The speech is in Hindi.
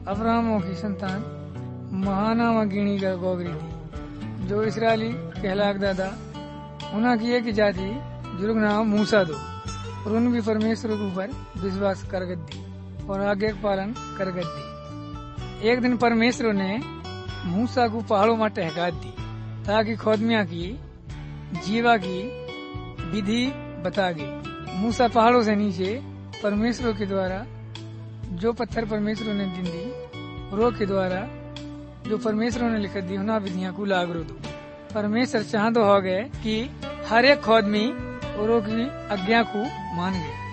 अब्राहमों की संतान महानामा गिणी का गोगरी थी, जो इसराइली कहलाक दादा उन्हा की एक जाति जुर्ग नाम मूसा दो, और उन भी परमेश्वर के ऊपर विश्वास करगत दी और आज्ञा का पालन करगत दी। एक दिन परमेश्वर ने मूसा को पहाड़ों में टहका दी ताकि खोदमिया की जीवा की विधि बता गई। मूसा पहाड़ों से नीचे परमेश्वर के द्वारा जो पत्थर परमेश्वर ने दिन दी रो के द्वारा जो परमेश्वर ने लिख दी उन्हा विधियां को लागू दो। परमेश्वर चाहते हो गए कि हर एक खोदमी और की आज्ञा को मान गए।